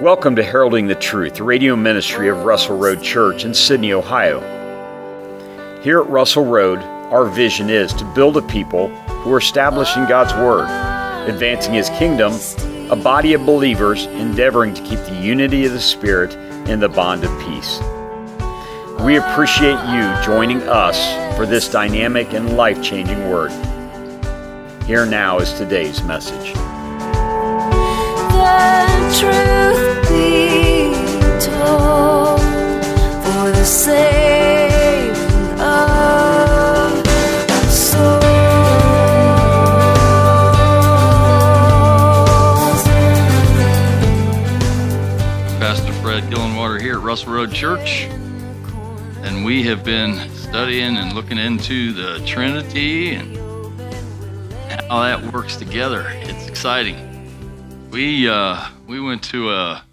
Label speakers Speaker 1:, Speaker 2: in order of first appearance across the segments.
Speaker 1: Welcome to Heralding the Truth, the radio ministry of Russell Road Church in Sydney, Ohio. Here at Russell Road, our vision is to build a people who are establishing God's Word, advancing His kingdom, a body of believers endeavoring to keep the unity of the Spirit in the bond of peace. We appreciate you joining us for this dynamic and life-changing Word. Here now is today's message.
Speaker 2: The truth be told, for the saving of souls.
Speaker 3: Pastor Fred Gillenwater here at Russell Road Church, and we have been studying and looking into the Trinity and how that works together. It's exciting. We went to a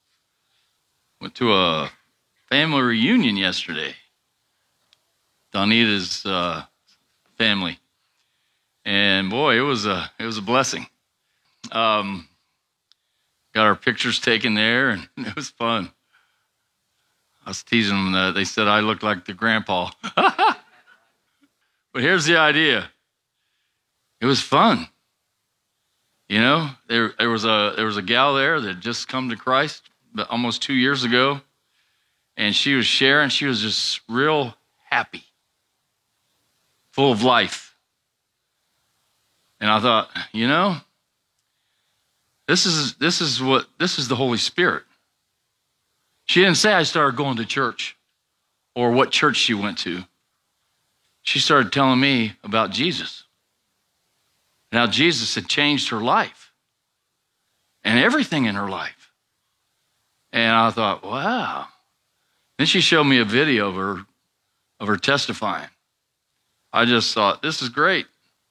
Speaker 3: family reunion yesterday. Donita's family, and boy, it was a blessing. Got our pictures taken there, and it was fun. I was teasing them that they said I looked like the grandpa. But here's the idea. It was fun. You know, there was a gal there that had just come to Christ almost 2 years ago, and she was sharing. She was just real happy, full of life. And I thought, you know, this is the Holy Spirit. She didn't say I started going to church or what church she went to. She started telling me about Jesus. And how Jesus had changed her life and everything in her life. And I thought, wow. Then she showed me a video of her testifying. I just thought, this is great.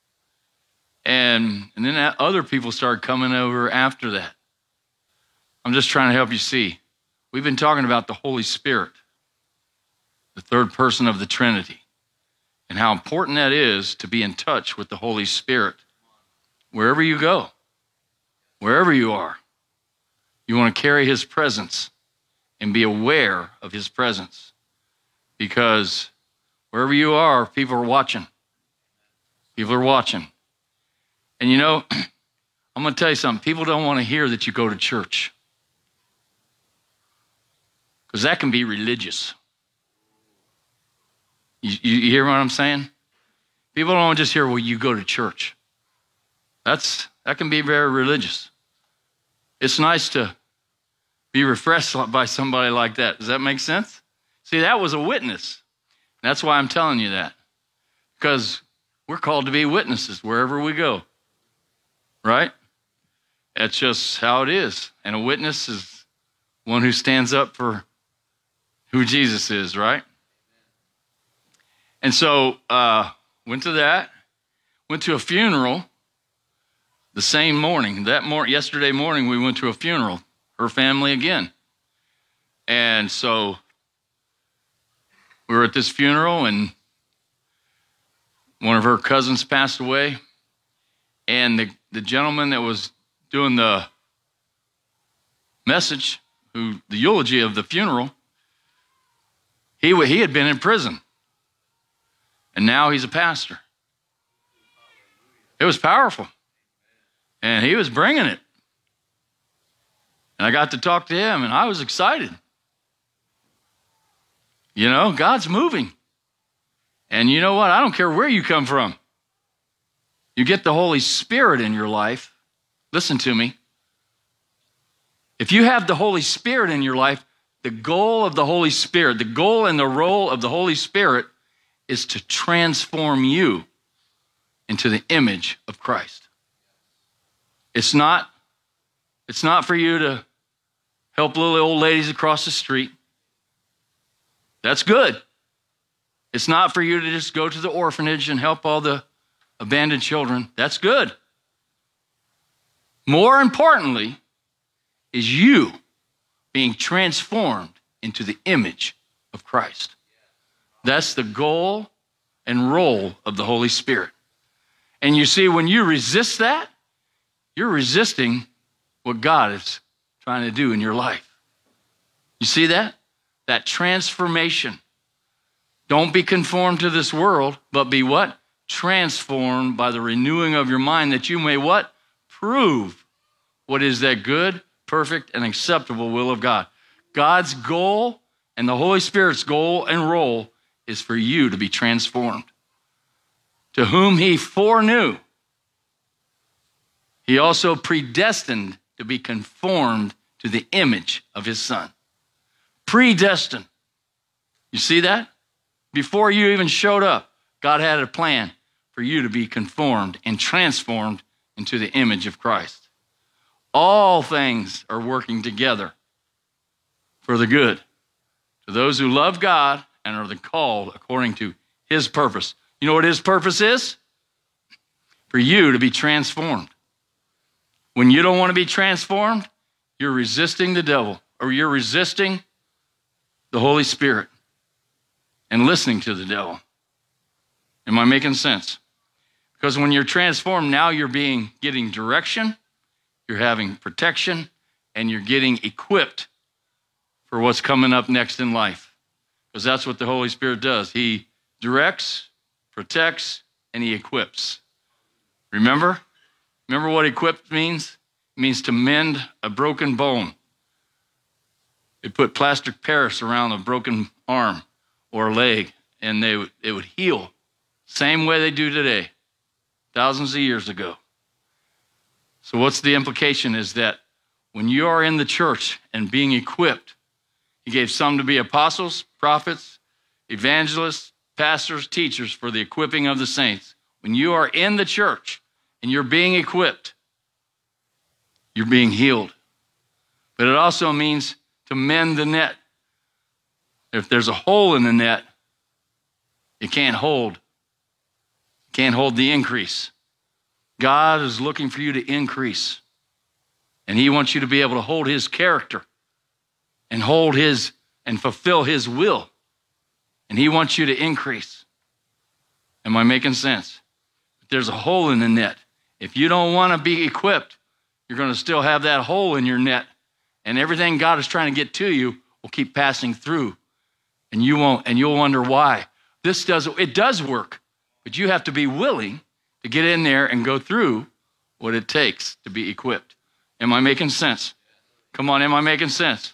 Speaker 3: And then other people started coming over after that. I'm just trying to help you see. We've been talking about the Holy Spirit, the third person of the Trinity, and how important that is to be in touch with the Holy Spirit. Wherever you go, wherever you are, you want to carry His presence and be aware of His presence. Because wherever you are, people are watching. People are watching. And you know, I'm going to tell you something. People don't want to hear that you go to church. Because that can be religious. You hear what I'm saying? People don't just hear, well, you go to church. That can be very religious. It's nice to be refreshed by somebody like that. Does that make sense? See, that was a witness. That's why I'm telling you that. Because we're called to be witnesses wherever we go. Right? That's just how it is. And a witness is one who stands up for who Jesus is, right? And so, went to that. Went to a funeral. The same morning, yesterday morning, we went to a funeral, her family again. And so we were at this funeral, and one of her cousins passed away. And the gentleman that was doing the message, the eulogy of the funeral, he had been in prison. And now he's a pastor. It was powerful. And he was bringing it. And I got to talk to him, and I was excited. You know, God's moving. And you know what? I don't care where you come from. You get the Holy Spirit in your life. Listen to me. If you have the Holy Spirit in your life, the goal of the Holy Spirit, the goal and the role of the Holy Spirit is to transform you into the image of Christ. It's not for you to help little old ladies across the street. That's good. It's not for you to just go to the orphanage and help all the abandoned children. That's good. More importantly is you being transformed into the image of Christ. That's the goal and role of the Holy Spirit. And you see, when you resist that, you're resisting what God is trying to do in your life. You see that? That transformation. Don't be conformed to this world, but be what? Transformed by the renewing of your mind, that you may what? Prove what is that good, perfect, and acceptable will of God. God's goal and the Holy Spirit's goal and role is for you to be transformed. To whom he foreknew, he also predestined to be conformed to the image of his Son. Predestined. You see that? Before you even showed up, God had a plan for you to be conformed and transformed into the image of Christ. All things are working together for the good to those who love God and are called according to his purpose. You know what his purpose is? For you to be transformed. When you don't want to be transformed, you're resisting the devil, or you're resisting the Holy Spirit and listening to the devil. Am I making sense? Because when you're transformed, now you're getting direction, you're having protection, and you're getting equipped for what's coming up next in life. Because that's what the Holy Spirit does. He directs, protects, and he equips. Remember? Remember what equipped means? It means to mend a broken bone. They put plastic Paris around a broken arm or leg, and it would heal. Same way they do today, thousands of years ago. So what's the implication is that when you are in the church and being equipped, he gave some to be apostles, prophets, evangelists, pastors, teachers for the equipping of the saints. When you are in the church and you're being equipped, you're being healed. But it also means to mend the net. If there's a hole in the net, it can't hold the increase. God is looking for you to increase. And he wants you to be able to hold his character and fulfill his will. And he wants you to increase. Am I making sense? But there's a hole in the net. If you don't want to be equipped, you're going to still have that hole in your net. And everything God is trying to get to you will keep passing through. And you won't, and you'll wonder why. It does work, but you have to be willing to get in there and go through what it takes to be equipped. Am I making sense? Come on, am I making sense?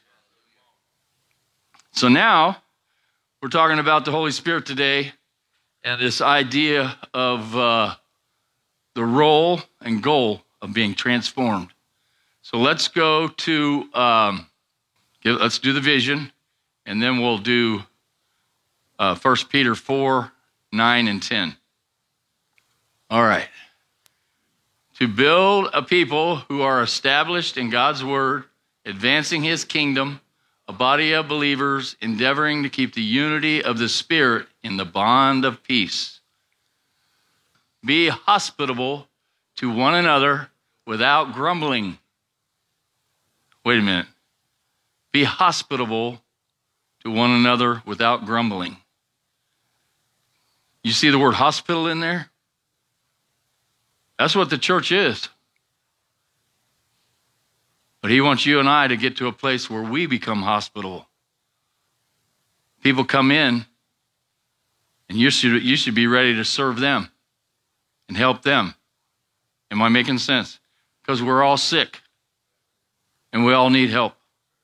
Speaker 3: So now, we're talking about the Holy Spirit today and this idea of the role and goal of being transformed. So let's go to, let's do the vision, and then we'll do 1 Peter 4, 9, and 10. All right. To build a people who are established in God's word, advancing his kingdom, a body of believers endeavoring to keep the unity of the Spirit in the bond of peace. Be hospitable to one another without grumbling. Wait a minute. Be hospitable to one another without grumbling. You see the word hospital in there? That's what the church is. But he wants you and I to get to a place where we become hospitable. People come in, and you should be ready to serve them and help them. Am I making sense? Because we're all sick, and we all need help.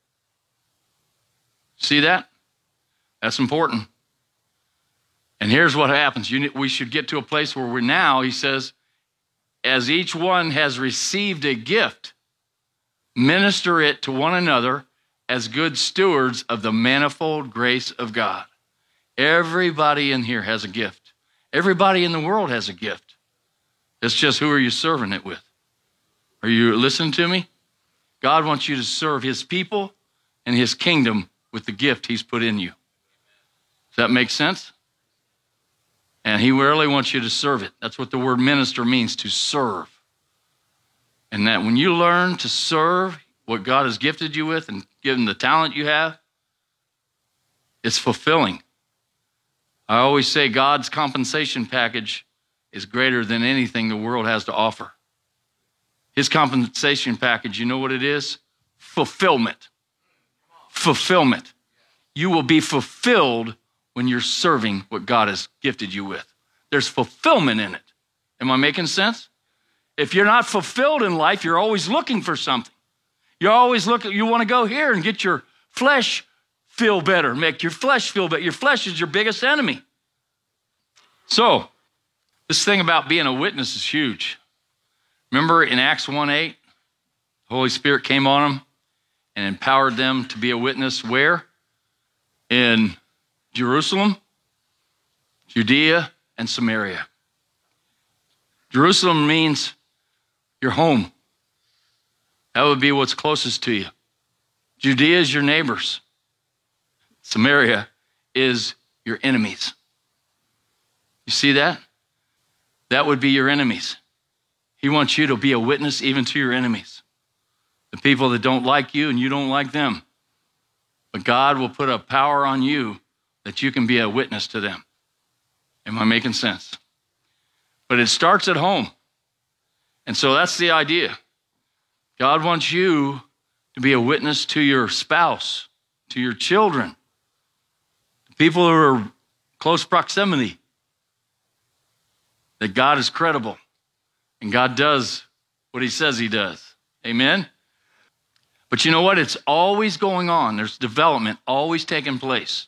Speaker 3: See that? That's important. And here's what happens. We should get to a place where we're now, he says, as each one has received a gift, minister it to one another as good stewards of the manifold grace of God. Everybody in here has a gift. Everybody in the world has a gift. It's just who are you serving it with? Are you listening to me? God wants you to serve his people and his kingdom with the gift he's put in you. Does that make sense? And he really wants you to serve it. That's what the word minister means, to serve. And that when you learn to serve what God has gifted you with and given the talent you have, it's fulfilling. I always say God's compensation package is greater than anything the world has to offer. His compensation package, you know what it is? fulfillment. Fulfillment. You will be fulfilled when you're serving what God has gifted you with. There's fulfillment in it. Am I making sense? If you're not fulfilled in life, you're always looking for something. You're always looking, you want to go here and get your flesh feel better, make your flesh feel better. Your flesh is your biggest enemy. So, this thing about being a witness is huge. Remember in Acts 1:8, the Holy Spirit came on them and empowered them to be a witness where? In Jerusalem, Judea, and Samaria. Jerusalem means your home. That would be what's closest to you. Judea is your neighbors. Samaria is your enemies. You see that? That would be your enemies. He wants you to be a witness even to your enemies. The people that don't like you and you don't like them. But God will put a power on you that you can be a witness to them. Am I making sense? But it starts at home. And so that's the idea. God wants you to be a witness to your spouse, to your children, to people who are close proximity, that God is credible and God does what he says he does. Amen? But you know what? It's always going on. There's development always taking place.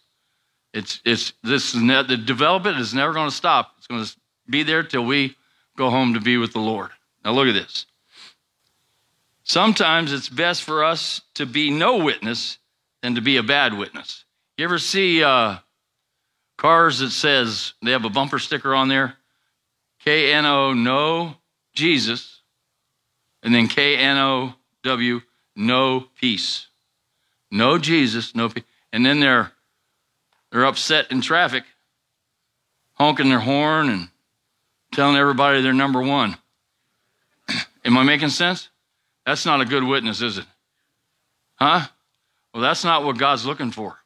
Speaker 3: The development is never going to stop. It's going to be there till we go home to be with the Lord. Now look at this. Sometimes it's best for us to be no witness than to be a bad witness. You ever see cars that says, they have a bumper sticker on there, K-N-O, no Jesus, and then K-N-O-W, no peace. No Jesus, no peace. And then they're upset in traffic, honking their horn and telling everybody they're number one. Am I making sense? That's not a good witness, is it? Huh? Well, that's not what God's looking for.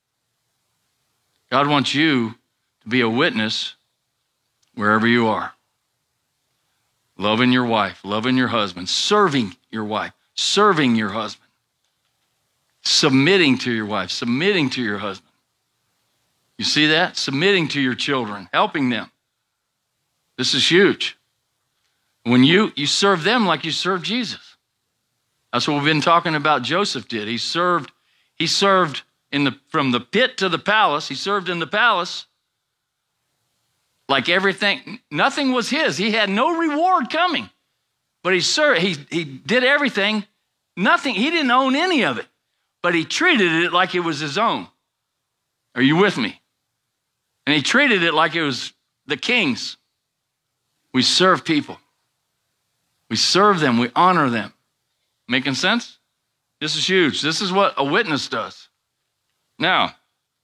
Speaker 3: God wants you to be a witness wherever you are. Loving your wife, loving your husband, serving your wife, serving your husband, submitting to your wife, submitting to your husband. You see that? Submitting to your children, helping them. This is huge. When you serve them like you serve Jesus. That's what we've been talking about Joseph did. He served from the pit to the palace. He served in the palace like everything, nothing was his. He had no reward coming. But he served, he did everything, nothing, he didn't own any of it. But he treated it like it was his own. Are you with me? And he treated it like it was the king's. We serve people. We serve them, we honor them. Making sense? This is huge. This is what a witness does. Now,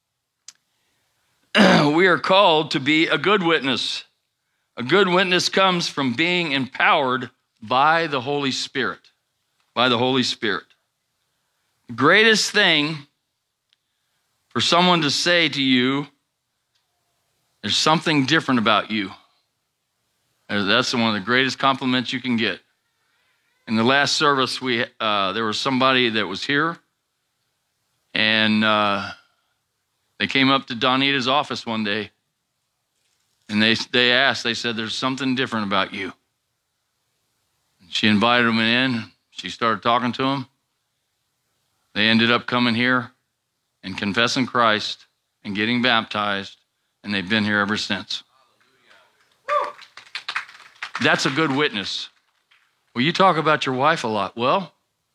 Speaker 3: we are called to be a good witness. A good witness comes from being empowered by the Holy Spirit. By the Holy Spirit. The greatest thing for someone to say to you, there's something different about you. That's one of the greatest compliments you can get. In the last service, there was somebody that was here, and they came up to Donita's office one day, and they said, there's something different about you. And she invited them in. She started talking to them. They ended up coming here and confessing Christ and getting baptized, and they've been here ever since. That's a good witness. Well, you talk about your wife a lot. Well,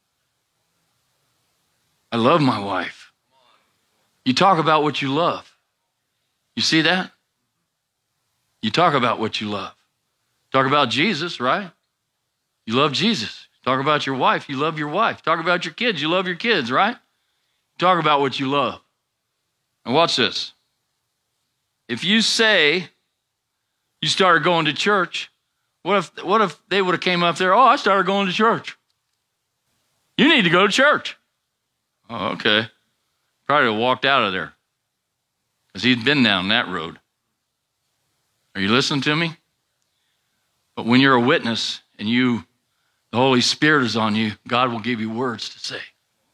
Speaker 3: I love my wife. You talk about what you love. You see that? You talk about what you love. Talk about Jesus, right? You love Jesus. Talk about your wife. You love your wife. Talk about your kids. You love your kids, right? Talk about what you love. And watch this. If you say you started going to church, what if they would have came up there, I started going to church. You need to go to church. Oh, okay. Probably would have walked out of there because he'd been down that road. Are you listening to me? But when you're a witness and the Holy Spirit is on you, God will give you words to say.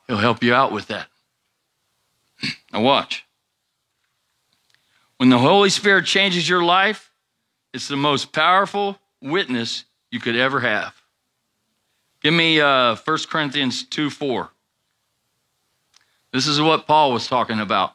Speaker 3: He'll help you out with that. Now watch. When the Holy Spirit changes your life, it's the most powerful witness you could ever have. Give me 1 Corinthians 2:4. This is what Paul was talking about.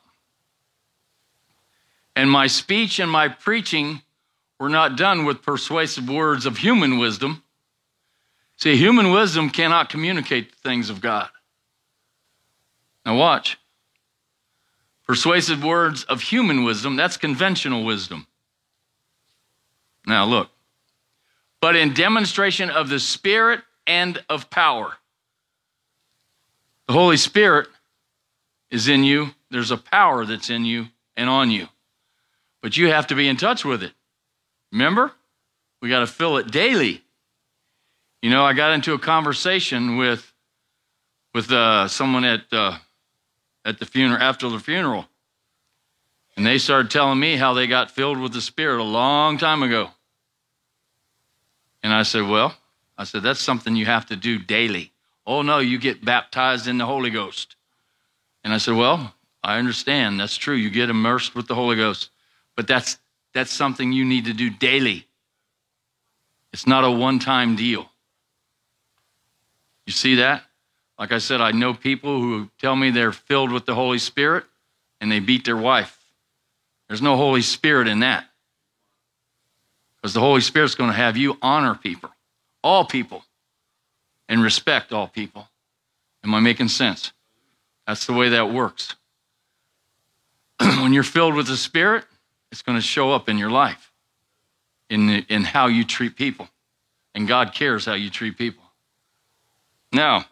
Speaker 3: And my speech and my preaching were not done with persuasive words of human wisdom. See, human wisdom cannot communicate the things of God. Now watch. Persuasive words of human wisdom, that's conventional wisdom. Now look. But in demonstration of the Spirit and of power. The Holy Spirit is in you. There's a power that's in you and on you. But you have to be in touch with it. Remember? We got to fill it daily. You know, I got into a conversation with someone at the funeral, after the funeral. And they started telling me how they got filled with the Spirit a long time ago. And I said, that's something you have to do daily. Oh, no, you get baptized in the Holy Ghost. And I said, well, I understand. That's true. You get immersed with the Holy Ghost. But that's something you need to do daily. It's not a one-time deal. You see that? Like I said, I know people who tell me they're filled with the Holy Spirit and they beat their wife. There's no Holy Spirit in that. Because the Holy Spirit's going to have you honor people, all people, and respect all people. Am I making sense? That's the way that works. When you're filled with the Spirit, it's going to show up in your life, in how you treat people. And God cares how you treat people. Now,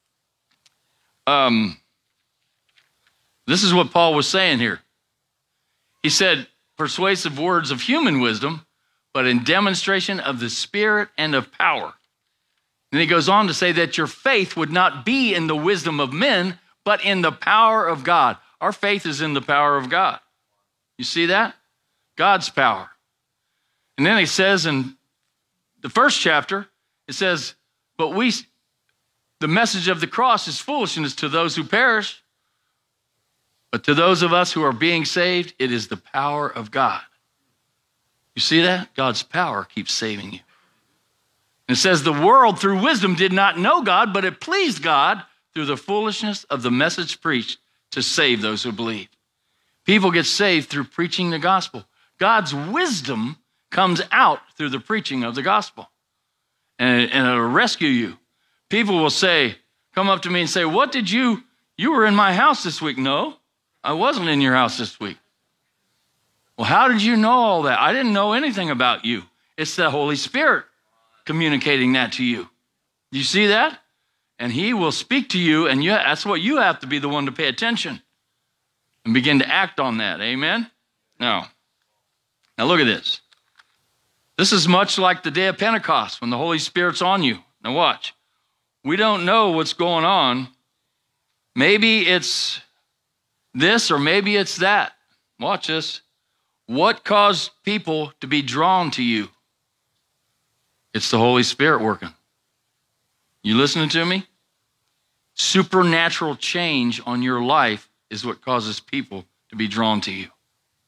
Speaker 3: this is what Paul was saying here. He said, persuasive words of human wisdom, but in demonstration of the Spirit and of power. And he goes on to say that your faith would not be in the wisdom of men, but in the power of God. Our faith is in the power of God. You see that? God's power. And then he says in the first chapter, it says, but the message of the cross is foolishness to those who perish, but to those of us who are being saved, it is the power of God. You see that? God's power keeps saving you. And it says the world through wisdom did not know God, but it pleased God through the foolishness of the message preached to save those who believe. People get saved through preaching the gospel. God's wisdom comes out through the preaching of the gospel. And it'll rescue you. People will come up to me and say, you were in my house this week. No, I wasn't in your house this week. Well, how did you know all that? I didn't know anything about you. It's the Holy Spirit communicating that to you. You see that? And he will speak to you, and that's what you have to be the one to pay attention and begin to act on that. Amen? Now look at this. This is much like the day of Pentecost when the Holy Spirit's on you. Now watch. We don't know what's going on. Maybe it's this or maybe it's that. Watch this. What caused people to be drawn to you? It's the Holy Spirit working. You listening to me? Supernatural change on your life is what causes people to be drawn to you.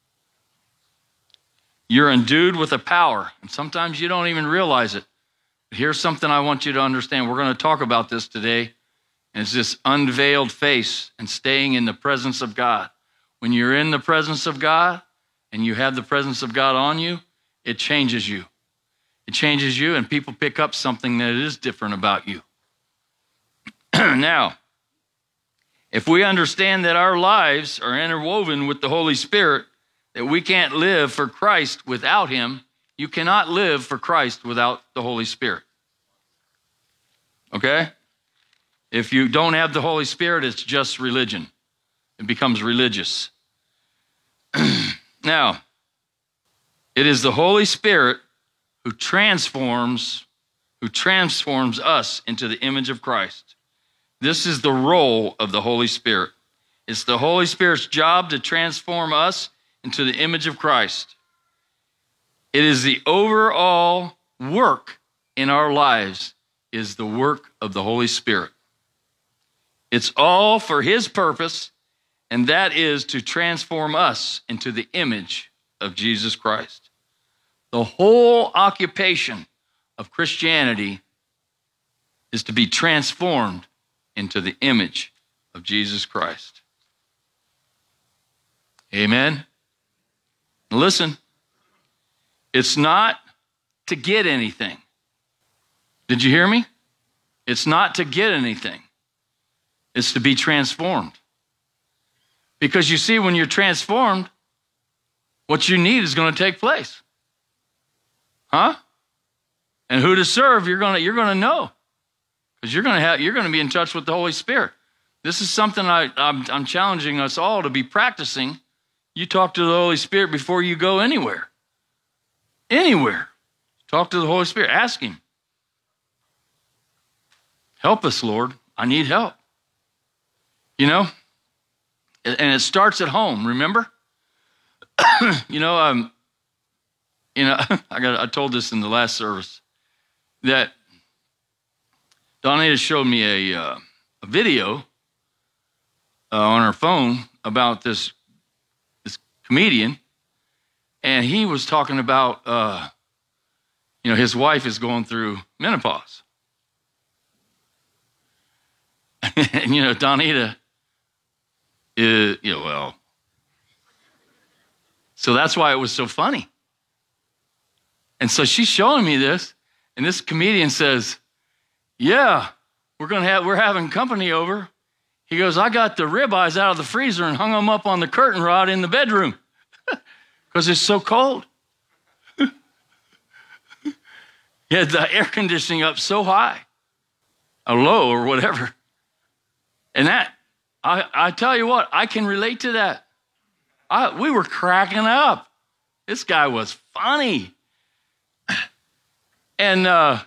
Speaker 3: You're endued with a power, and sometimes you don't even realize it. But here's something I want you to understand. We're going to talk about this today, and it's this unveiled face and staying in the presence of God. When you're in the presence of God and you have the presence of God on you, it changes you. It changes you, and people pick up something that is different about you. Now, if we understand that our lives are interwoven with the Holy Spirit, that we can't live for Christ without him, you cannot live for Christ without the Holy Spirit. Okay? If you don't have the Holy Spirit, it's just religion. It becomes religious. Now, it is the Holy Spirit who transforms us into the image of Christ. This is the role of the Holy Spirit. It's the Holy Spirit's job to transform us into the image of Christ. It is the overall work in our lives is the work of the Holy Spirit. It's all for his purpose, and that is to transform us into the image of Jesus Christ. The whole occupation of Christianity is to be transformed into the image of Jesus Christ. Amen? Listen, it's not to get anything. Did you hear me? It's not to get anything. It's to be transformed. Because you see, when you're transformed, what you need is going to take place. Huh? And who to serve, you're going to know. Because you're going to be in touch with the Holy Spirit. This is something I'm challenging us all to be practicing. You talk to the Holy Spirit before you go anywhere. Anywhere. Talk to the Holy Spirit. Ask him. Help us, Lord. I need help. You know? And it starts at home, remember? I told this in the last service, that Donita showed me a video on her phone about this comedian, and he was talking about, his wife is going through menopause. And, Donita is, so that's why it was so funny. And so she's showing me this, and this comedian says, yeah, we're having company over. He goes, I got the ribeyes out of the freezer and hung them up on the curtain rod in the bedroom because it's so cold. He had the air conditioning up so high, or low or whatever. And that, I tell you what, I can relate to that. We were cracking up. This guy was funny. And I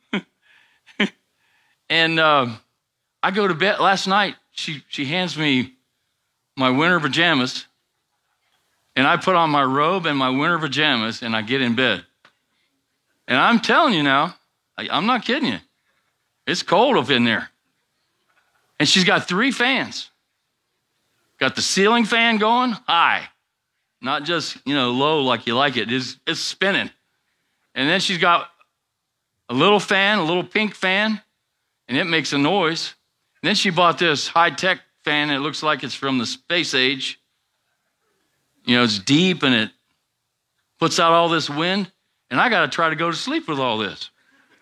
Speaker 3: go to bed last night. She hands me my winter pajamas, and I put on my robe and my winter pajamas, and I get in bed. And I'm telling you now, I'm not kidding you. It's cold up in there. And she's got 3 fans. Got the ceiling fan going high, not just, low like you like it. It's spinning. And then she's got a little fan, a little pink fan, and it makes a noise. And then she bought this high-tech fan. It looks like it's from the space age. It's deep, and it puts out all this wind. And I got to try to go to sleep with all this.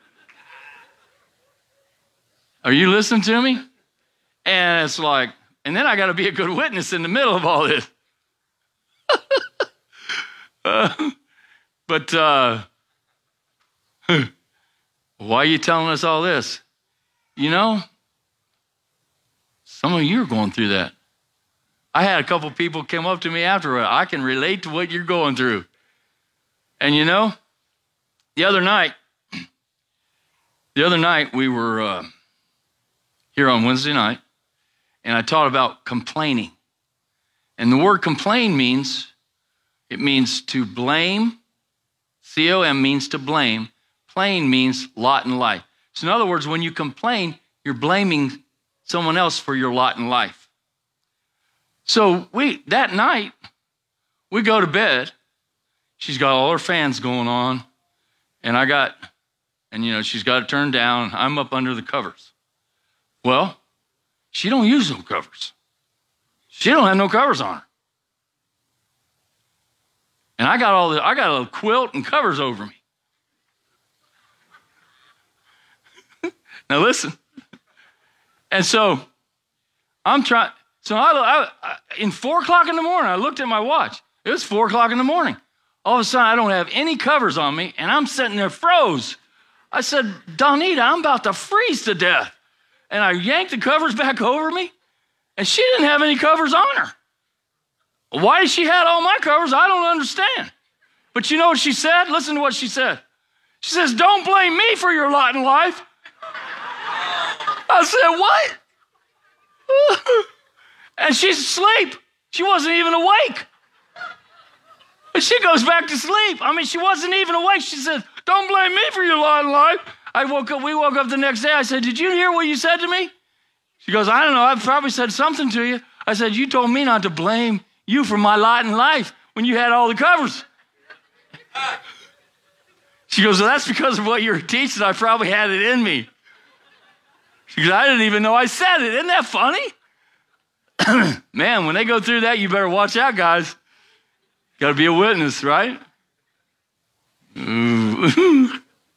Speaker 3: Are you listening to me? And it's like, and then I got to be a good witness in the middle of all this. But why are you telling us all this? Some of you are going through that. I had a couple people come up to me afterward. I can relate to what you're going through. And the other night we were here on Wednesday night, and I taught about complaining. And the word complain means to blame. C-O-M means to blame. Plain means lot in life. So in other words, when you complain, you're blaming someone else for your lot in life. So that night, we go to bed. She's got all her fans going on, and she's got it turned down. I'm up under the covers. Well, she don't use no covers. She don't have no covers on her. And I got a quilt and covers over me. Now listen. And so I'm trying. So in 4 o'clock in the morning, I looked at my watch. It was 4 o'clock in the morning. All of a sudden, I don't have any covers on me, and I'm sitting there froze. I said, Donita, I'm about to freeze to death. And I yanked the covers back over me, and she didn't have any covers on her. Why she had all my covers, I don't understand. But you know what she said? Listen to what she said. She says, don't blame me for your lot in life. I said, what? And she's asleep. She wasn't even awake. But she goes back to sleep. She wasn't even awake. She said, don't blame me for your lot in life. We woke up the next day. I said, did you hear what you said to me? She goes, I don't know, I've probably said something to you. I said, you told me not to blame you for my lot in life when you had all the covers. She goes, well, that's because of what you were teaching. I probably had it in me. She goes, I didn't even know I said it. Isn't that funny? Man, when they go through that, you better watch out, guys. Got to be a witness, right? Ooh.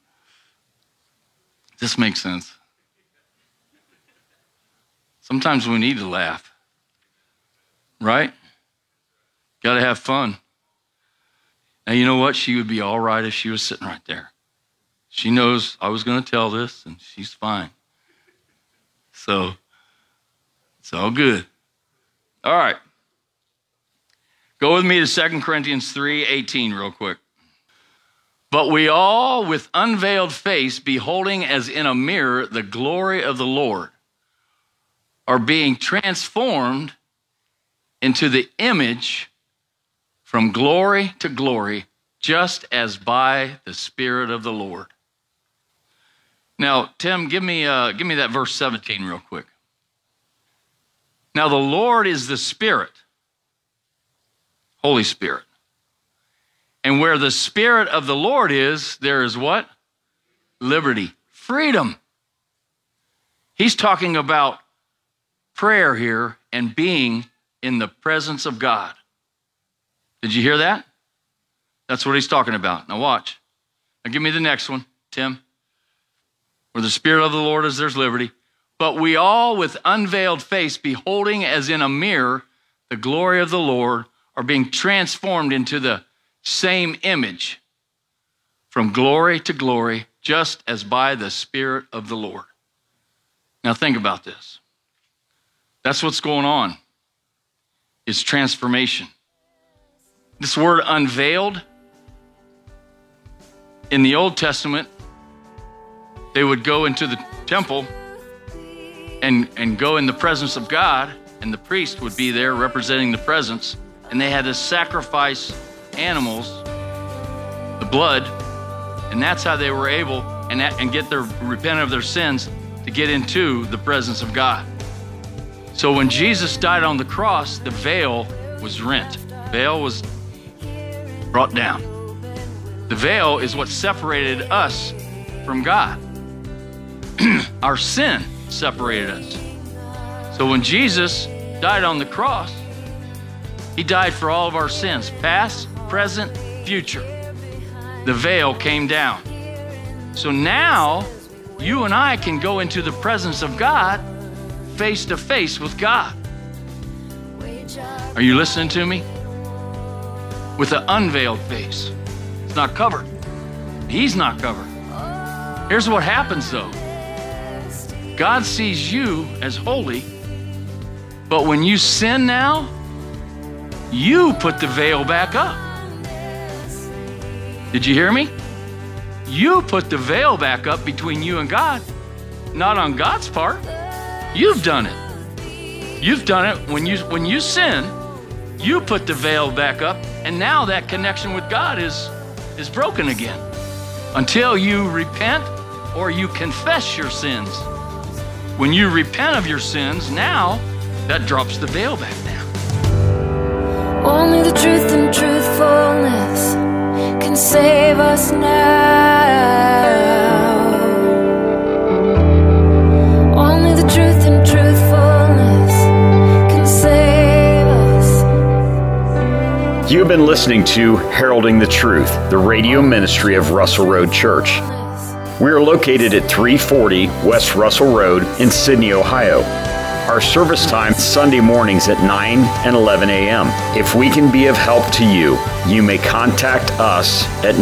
Speaker 3: This makes sense. Sometimes we need to laugh, right? Got to have fun. Now, you know what? She would be all right if she was sitting right there. She knows I was going to tell this, and she's fine. So, it's all good. All right. Go with me to 2 Corinthians 3:18 real quick. But we all, with unveiled face, beholding as in a mirror the glory of the Lord, are being transformed into the image from glory to glory, just as by the Spirit of the Lord. Now, Tim, give me that verse 17 real quick. Now, the Lord is the Spirit, Holy Spirit. And where the Spirit of the Lord is, there is what? Liberty, freedom. He's talking about prayer here and being in the presence of God. Did you hear that? That's what he's talking about. Now watch. Now give me the next one, Tim. Where the Spirit of the Lord is, there's liberty. But we all with unveiled face, beholding as in a mirror the glory of the Lord, are being transformed into the same image from glory to glory, just as by the Spirit of the Lord. Now think about this. That's what's going on, is transformation. This word unveiled, in the Old Testament, they would go into the temple and go in the presence of God, and the priest would be there representing the presence, and they had to sacrifice animals, the blood, and that's how they were able and get their repent of their sins to get into the presence of God. So when Jesus died on the cross, the veil was rent. The veil was brought down. The veil is what separated us from God. Our sin separated us. So when Jesus died on the cross, he died for all of our sins, past, present, future. The veil came down. So now you and I can go into the presence of God face to face with God. Are you listening to me? With an unveiled face. It's not covered. He's not covered. Here's what happens though. God sees you as holy, but when you sin now, you put the veil back up. Did you hear me? You put the veil back up between you and God, not on God's part. You've done it. You've done it when you sin, you put the veil back up, and now that connection with God is broken again. Until you repent or you confess your sins. When you repent of your sins, now that drops the veil back down.
Speaker 2: Only the truth and truthfulness can save us now. Only the truth and truthfulness can save us.
Speaker 1: You have been listening to Heralding the Truth, the radio ministry of Russell Road Church. We are located at 340 West Russell Road in Sydney, Ohio. Our service time is Sunday mornings at 9 and 11 a.m. If we can be of help to you, you may contact us at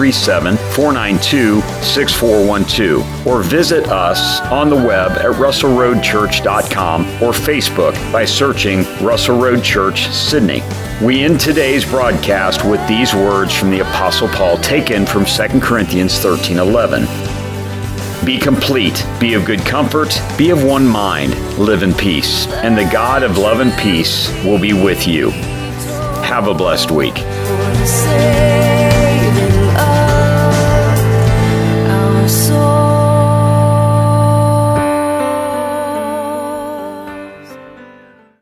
Speaker 1: 937-492-6412 or visit us on the web at russellroadchurch.com or Facebook by searching Russell Road Church, Sydney. We end today's broadcast with these words from the Apostle Paul taken from 2 Corinthians 13:11. Be complete, be of good comfort, be of one mind, live in peace, and the God of love and peace will be with you. Have a blessed week.